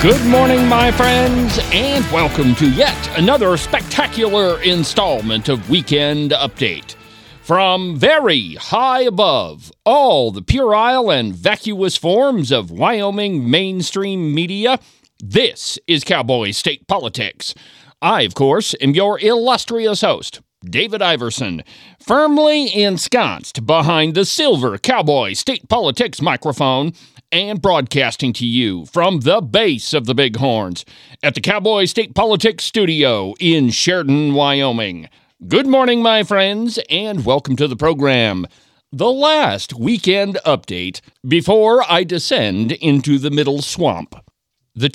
Good morning, my friends, and welcome to yet another spectacular installment of Weekend Update. From very high above all the puerile and vacuous forms of Wyoming mainstream media, this is Cowboy State Politics. I, of course, am your illustrious host, David Iverson, firmly ensconced behind the silver Cowboy State Politics microphone and broadcasting to you from the base of the Bighorns at the Cowboy State Politics studio in Sheridan, Wyoming. Good morning, my friends, and welcome to the program. The last weekend update before I descend into the middle swamp. The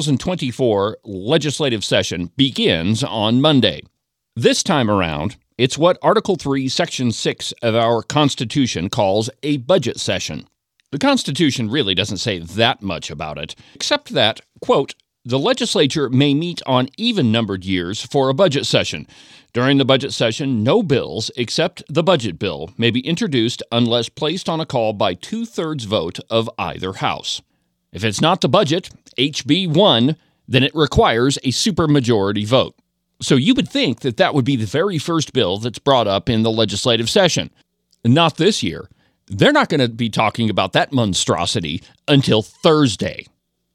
2024 legislative session begins on Monday. This time around, it's what Article 3, Section 6 of our Constitution calls a budget session. The Constitution really doesn't say that much about it, except that, quote, the legislature may meet on even-numbered years for a budget session. During the budget session, no bills except the budget bill may be introduced unless placed on a call by two-thirds vote of either house. If it's not the budget, HB 1, then it requires a supermajority vote. So you would think that that would be the very first bill that's brought up in the legislative session. Not this year. They're not going to be talking about that monstrosity until Thursday.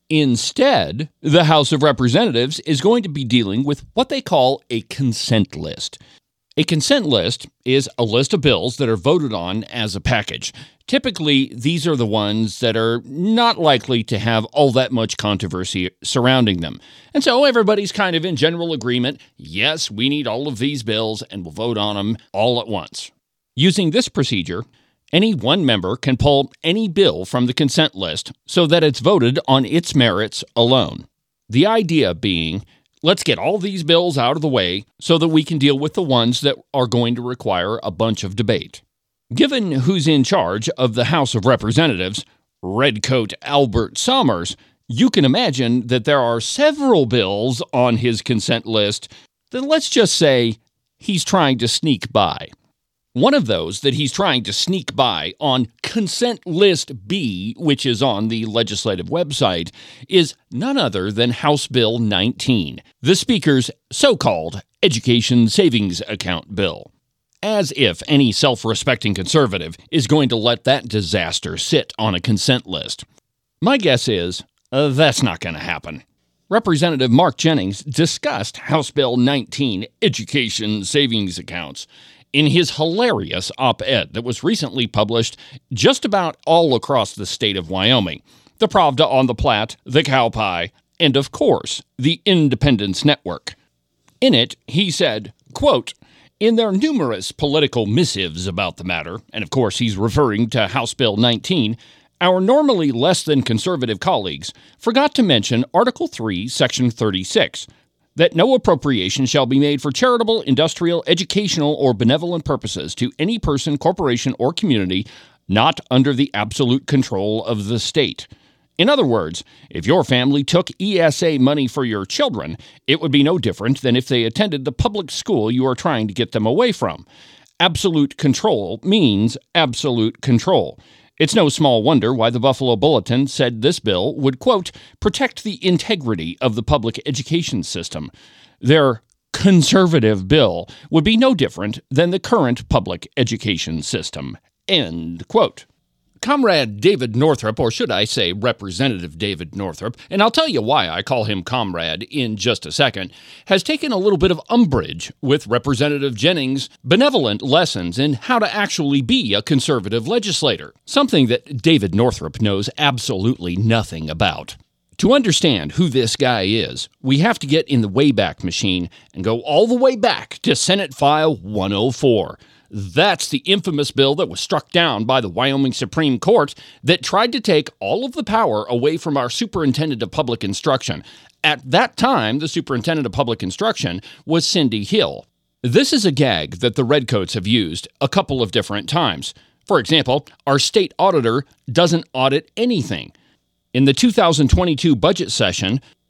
Instead, the House of Representatives is going to be dealing with what they call a consent list. A consent list is a list of bills that are voted on as a package. Typically, these are the ones that are not likely to have all that much controversy surrounding them. And so everybody's kind of in general agreement, yes, we need all of these bills, and we'll vote on them all at once. Using this procedure, any one member can pull any bill from the consent list so that it's voted on its merits alone. The idea being, let's get all these bills out of the way so that we can deal with the ones that are going to require a bunch of debate. Given who's in charge of the House of Representatives, Redcoat Albert Sommers, you can imagine that there are several bills on his consent list that, let's just say, he's trying to sneak by. One of those that he's trying to sneak by on Consent List B, which is on the legislative website, is none other than House Bill 19, the Speaker's so-called Education Savings Account bill. As if any self-respecting conservative is going to let that disaster sit on a consent list. My guess is that's not going to happen. Representative Mark Jennings discussed House Bill 19, Education Savings Accounts, in his hilarious op-ed that was recently published just about all across the state of Wyoming, the Pravda on the Platte, the Cowpie, and of course, the Independence Network. In it, he said, quote, in their numerous political missives about the matter, and of course he's referring to House Bill 19, our normally less than conservative colleagues forgot to mention Article 3, Section 36, that no appropriation shall be made for charitable, industrial, educational, or benevolent purposes to any person, corporation, or community not under the absolute control of the state. In other words, if your family took ESA money for your children, it would be no different than if they attended the public school you are trying to get them away from. Absolute control means absolute control. It's no small wonder why the Buffalo Bulletin said this bill would, quote, protect the integrity of the public education system. Their conservative bill would be no different than the current public education system, end quote. Comrade David Northrup, or should I say Representative David Northrup, and I'll tell you why I call him comrade in just a second, has taken a little bit of umbrage with Representative Jennings' benevolent lessons in how to actually be a conservative legislator, something that David Northrup knows absolutely nothing about. To understand who this guy is, we have to get in the Wayback Machine and go all the way back to Senate File 104. That's the infamous bill that was struck down by the Wyoming Supreme Court that tried to take all of the power away from our Superintendent of Public Instruction. At that time, the Superintendent of Public Instruction was Cindy Hill. This is a gag that the Redcoats have used a couple of different times. For example, our state auditor doesn't audit anything. In the 2022 budget session,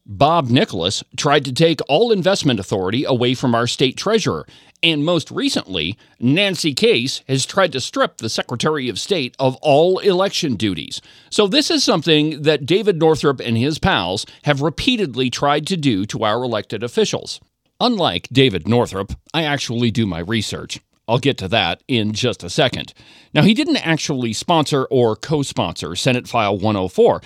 Bob Nicholas tried to take all investment authority away from our state treasurer. And most recently, Nancy Case has tried to strip the Secretary of State of all election duties. So this is something that David Northrup and his pals have repeatedly tried to do to our elected officials. Unlike David Northrup, I actually do my research. I'll get to that in just a second. Now, he didn't actually sponsor or co-sponsor Senate File 104,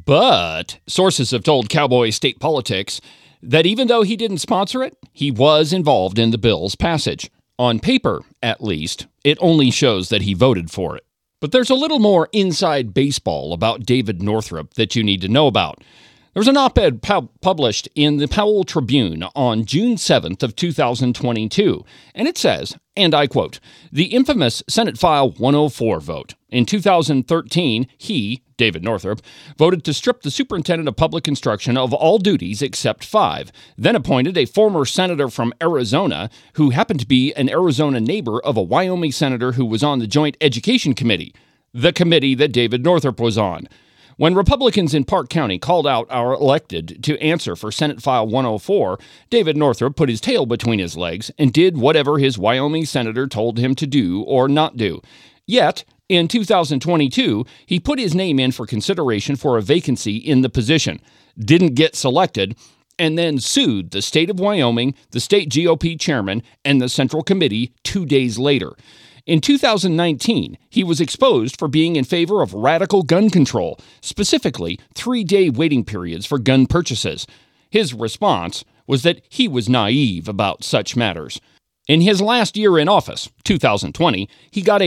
but sources have told Cowboy State Politics that even though he didn't sponsor it, he was involved in the bill's passage. On paper, at least, it only shows that he voted for it. But there's a little more inside baseball about David Northrup that you need to know about. There's an op-ed published in the Powell Tribune on June 7th of 2022, and it says, and I quote, "The infamous Senate File 104 vote. In 2013, he, David Northrup, voted to strip the superintendent of public instruction of all duties except 5, then appointed a former senator from Arizona who happened to be an Arizona neighbor of a Wyoming senator who was on the Joint Education Committee, the committee that David Northrup was on. When Republicans in Park County called out our elected to answer for Senate File 104, David Northrup put his tail between his legs and did whatever his Wyoming senator told him to do or not do. Yet, in 2022, he put his name in for consideration for a vacancy in the position, didn't get selected, and then sued the state of Wyoming, the state GOP chairman, and the Central Committee 2 days later. In 2019, he was exposed for being in favor of radical gun control, specifically 3-day waiting periods for gun purchases. His response was that he was naive about such matters. In his last year in office, 2020, he got a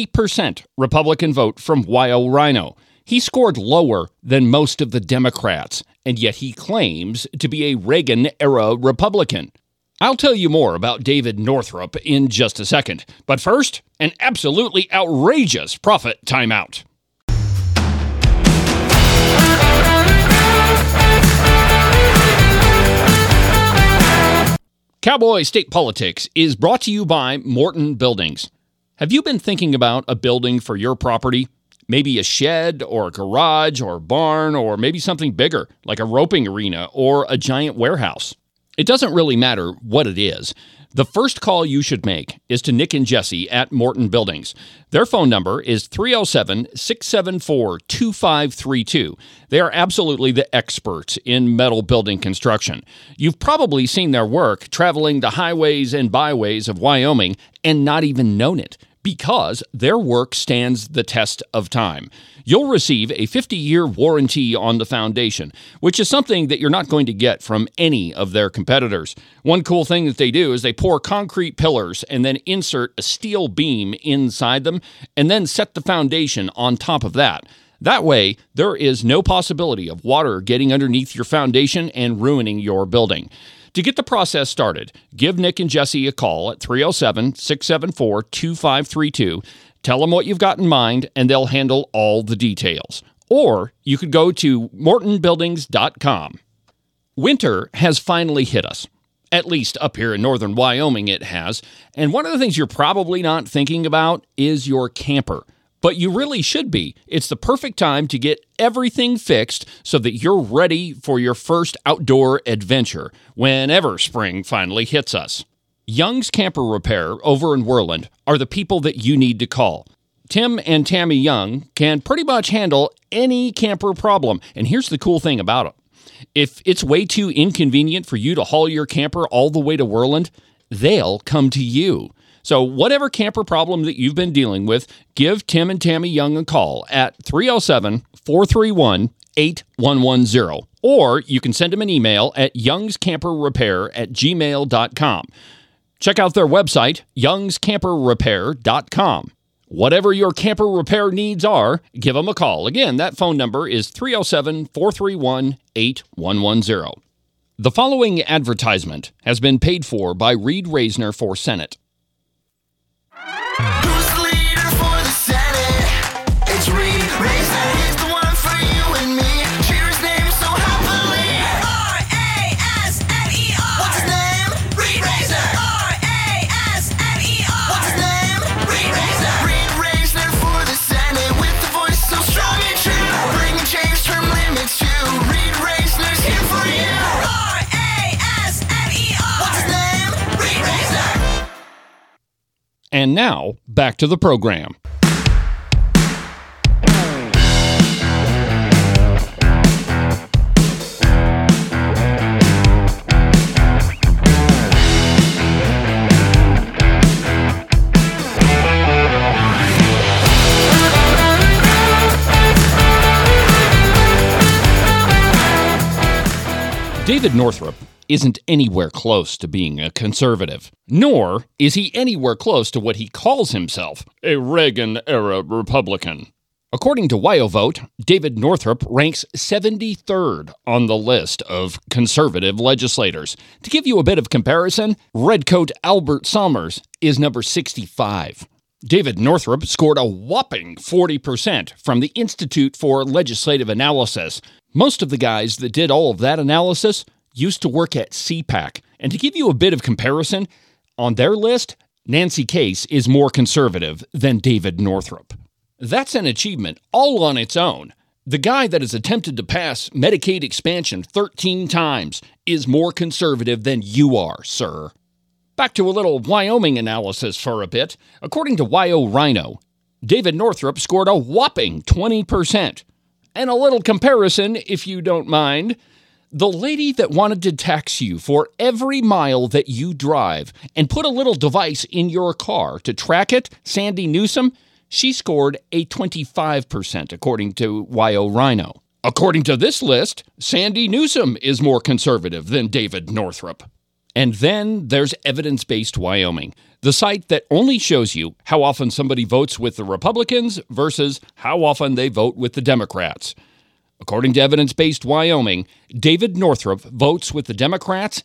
30% Republican vote from WyoRhino. He scored lower than most of the Democrats, and yet he claims to be a Reagan-era Republican. I'll tell you more about David Northrup in just a second, but first, an absolutely outrageous profit timeout. Cowboy State Politics is brought to you by Morton Buildings. Have you been thinking about a building for your property? Maybe a shed or a garage or barn or maybe something bigger, like a roping arena or a giant warehouse. It doesn't really matter what it is. The first call you should make is to Nick and Jesse at Morton Buildings. Their phone number is 307-674-2532. They are absolutely the experts in metal building construction. You've probably seen their work traveling the highways and byways of Wyoming and not even known it, because their work stands the test of time. You'll receive a 50-year warranty on the foundation, which is something that you're not going to get from any of their competitors. One cool thing that they do is they pour concrete pillars and then insert a steel beam inside them and then set the foundation on top of that. That way, there is no possibility of water getting underneath your foundation and ruining your building. To get the process started, give Nick and Jesse a call at 307-674-2532. Tell them what you've got in mind, and they'll handle all the details. Or you could go to mortonbuildings.com. Winter has finally hit us. At least up here in northern Wyoming it has. And one of the things you're probably not thinking about is your camper. But you really should be. It's the perfect time to get everything fixed so that you're ready for your first outdoor adventure whenever spring finally hits us. Young's Camper Repair over in Worland are the people that you need to call. Tim and Tammy Young can pretty much handle any camper problem. And here's the cool thing about it. If it's way too inconvenient for you to haul your camper all the way to Worland, they'll come to you. So whatever camper problem that you've been dealing with, give Tim and Tammy Young a call at 307-431-8110. Or you can send them an email at youngscamperrepair@gmail.com. Check out their website, youngscamperrepair.com. Whatever your camper repair needs are, give them a call. Again, that phone number is 307-431-8110. The following advertisement has been paid for by Reed Reisner for Senate. Who's the leader for the Senate? It's Reed Reisner. He's the one for you and me. Cheer his name so happily. R-A-S-N-E-R. What's his name? Reed Reisner. R-A-S-N-E-R. What's his name? Reed Reisner. Reed Reisner for the Senate with the voice so strong and true. Bringing change, term limits too. Reed Reisner's here for you. And now, back to the program. David Northrup isn't anywhere close to being a conservative, nor is he anywhere close to what he calls himself, a Reagan-era Republican. According to WyoVote, David Northrup ranks 73rd on the list of conservative legislators. To give you a bit of comparison, Redcoat Albert Sommers is number 65. David Northrup scored a whopping 40% from the Institute for Legislative Analysis. Most of the guys that did all of that analysis used to work at CPAC. And to give you a bit of comparison, on their list, Nancy Case is more conservative than David Northrup. That's an achievement all on its own. The guy that has attempted to pass Medicaid expansion 13 times is more conservative than you are, sir. Back to a little Wyoming analysis for a bit. According to WyoRhino, David Northrup scored a whopping 20%. And a little comparison, if you don't mind. The lady that wanted to tax you for every mile that you drive and put a little device in your car to track it, Sandy Newsom, she scored a 25%, according to WyoRhino. According to this list, Sandy Newsom is more conservative than David Northrup. And then there's Evidence-Based Wyoming, the site that only shows you how often somebody votes with the Republicans versus how often they vote with the Democrats. According to Evidence-Based Wyoming, David Northrup votes with the Democrats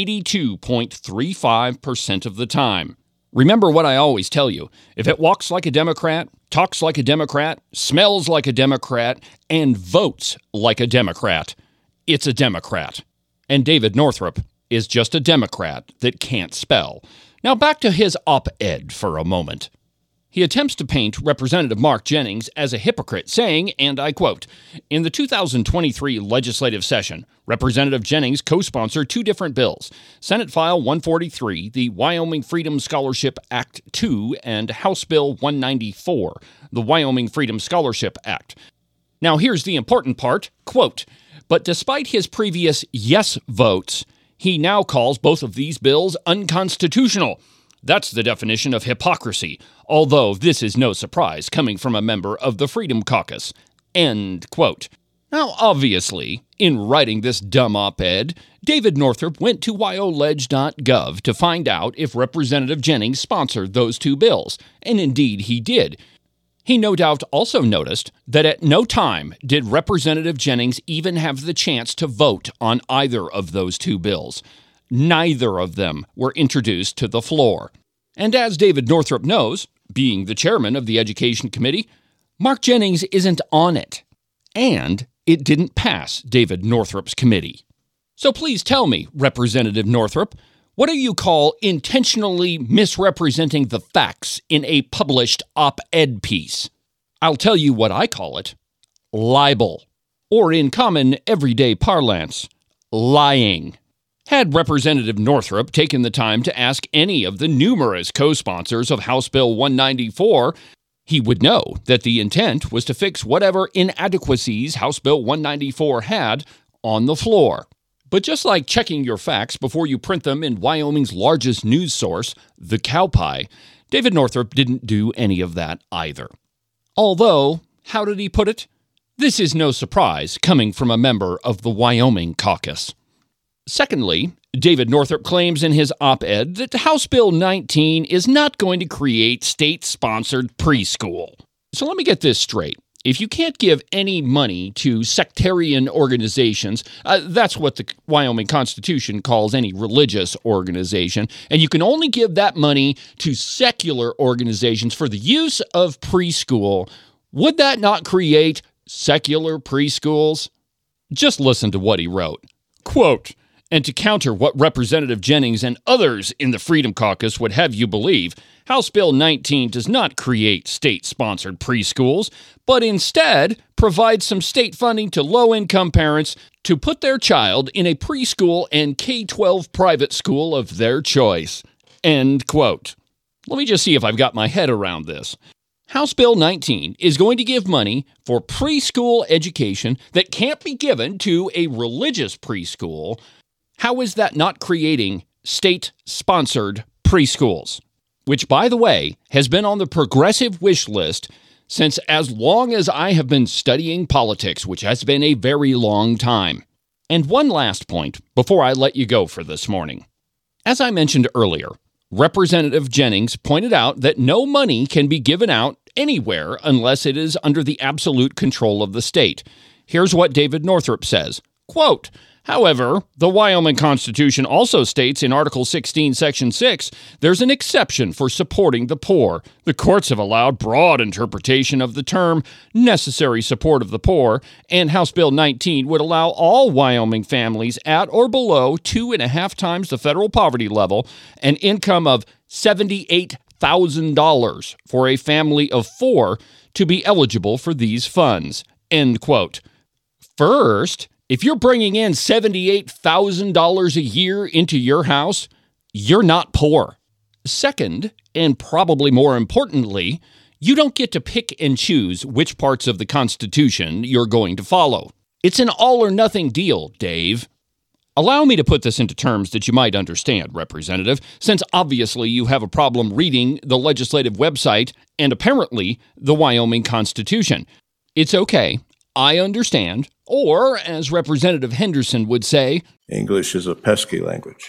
82.35% of the time. Remember what I always tell you. If it walks like a Democrat, talks like a Democrat, smells like a Democrat, and votes like a Democrat, it's a Democrat. And David Northrup is just a Democrat that can't spell. Now back to his op-ed for a moment. He attempts to paint Representative Mark Jennings as a hypocrite, saying, and I quote, "In the 2023 legislative session, Representative Jennings co-sponsored two different bills, Senate File 143, the Wyoming Freedom Scholarship Act II, and House Bill 194, the Wyoming Freedom Scholarship Act." Now here's the important part, quote, "But despite his previous yes votes, he now calls both of these bills unconstitutional. That's the definition of hypocrisy, although this is no surprise coming from a member of the Freedom Caucus." End quote. Now, obviously, in writing this dumb op-ed, David Northrup went to wyoledge.gov to find out if Representative Jennings sponsored those two bills, and indeed he did. He no doubt also noticed that at no time did Representative Jennings even have the chance to vote on either of those two bills. Neither of them were introduced to the floor. And as David Northrup knows, being the chairman of the Education Committee, Mark Jennings isn't on it. And it didn't pass David Northrup's committee. So please tell me, Representative Northrup, what do you call intentionally misrepresenting the facts in a published op-ed piece? I'll tell you what I call it. Libel. Or in common everyday parlance, lying. Had Representative Northrup taken the time to ask any of the numerous co-sponsors of House Bill 194, he would know that the intent was to fix whatever inadequacies House Bill 194 had on the floor. But just like checking your facts before you print them in Wyoming's largest news source, the Cowpie, David Northrup didn't do any of that either. Although, how did he put it? This is no surprise coming from a member of the Wyoming caucus. Secondly, David Northrup claims in his op-ed that House Bill 19 is not going to create state-sponsored preschool. So let me get this straight. If you can't give any money to sectarian organizations, that's what the Wyoming Constitution calls any religious organization, and you can only give that money to secular organizations for the use of preschool, would that not create secular preschools? Just listen to what he wrote. Quote, "And to counter what Representative Jennings and others in the Freedom Caucus would have you believe, House Bill 19 does not create state-sponsored preschools, but instead provides some state funding to low-income parents to put their child in a preschool and K-12 private school of their choice." End quote. Let me just see if I've got my head around this. House Bill 19 is going to give money for preschool education that can't be given to a religious preschool. How is that not creating state-sponsored preschools? Which, by the way, has been on the progressive wish list since as long as I have been studying politics, which has been a very long time. And one last point before I let you go for this morning. As I mentioned earlier, Representative Jennings pointed out that no money can be given out anywhere unless it is under the absolute control of the state. Here's what David Northrup says, quote, "However, the Wyoming Constitution also states in Article 16, Section 6, there's an exception for supporting the poor. The courts have allowed broad interpretation of the term necessary support of the poor, and House Bill 19 would allow all Wyoming families at or below 2.5 times the federal poverty level, an income of $78,000 for a family of 4 to be eligible for these funds." End quote. First, if you're bringing in $78,000 a year into your house, you're not poor. Second, and probably more importantly, you don't get to pick and choose which parts of the Constitution you're going to follow. It's an all-or-nothing deal, Dave. Allow me to put this into terms that you might understand, Representative, since obviously you have a problem reading the legislative website and apparently the Wyoming Constitution. It's okay. I understand. Or, as Representative Henderson would say, English is a pesky language.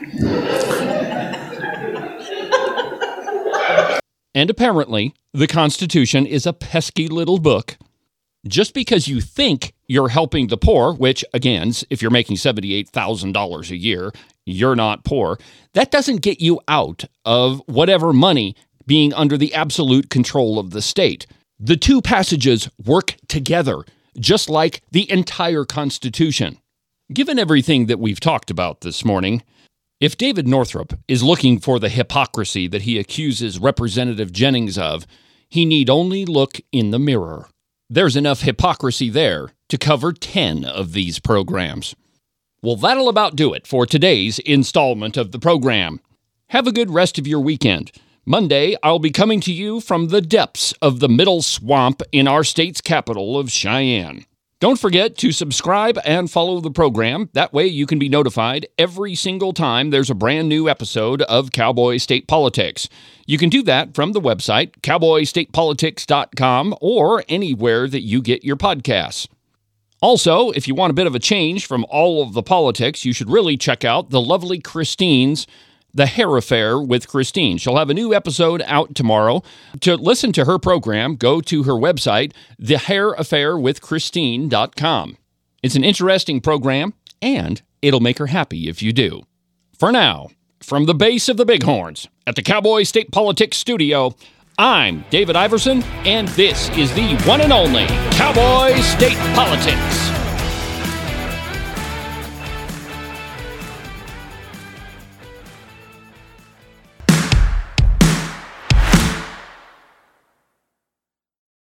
And apparently, the Constitution is a pesky little book. Just because you think you're helping the poor, which, again, if you're making $78,000 a year, you're not poor, that doesn't get you out of whatever money being under the absolute control of the state. The two passages work together, just like the entire Constitution. Given everything that we've talked about this morning, if David Northrup is looking for the hypocrisy that he accuses Representative Jennings of, he need only look in the mirror. There's enough hypocrisy there to cover 10 of these programs. Well, that'll about do it for today's installment of the program. Have a good rest of your weekend. Monday, I'll be coming to you from the depths of the Middle Swamp in our state's capital of Cheyenne. Don't forget to subscribe and follow the program. That way you can be notified every single time there's a brand new episode of Cowboy State Politics. You can do that from the website, cowboystatepolitics.com, or anywhere that you get your podcasts. Also, if you want a bit of a change from all of the politics, you should really check out the lovely Christine's The Hair Affair with Christine. She'll have a new episode out tomorrow. To listen to her program, go to her website, thehairaffairwithchristine.com. It's an interesting program, and it'll make her happy if you do. For now, from the base of the Bighorns at the Cowboy State Politics Studio, I'm David Iverson, and this is the one and only Cowboy State Politics.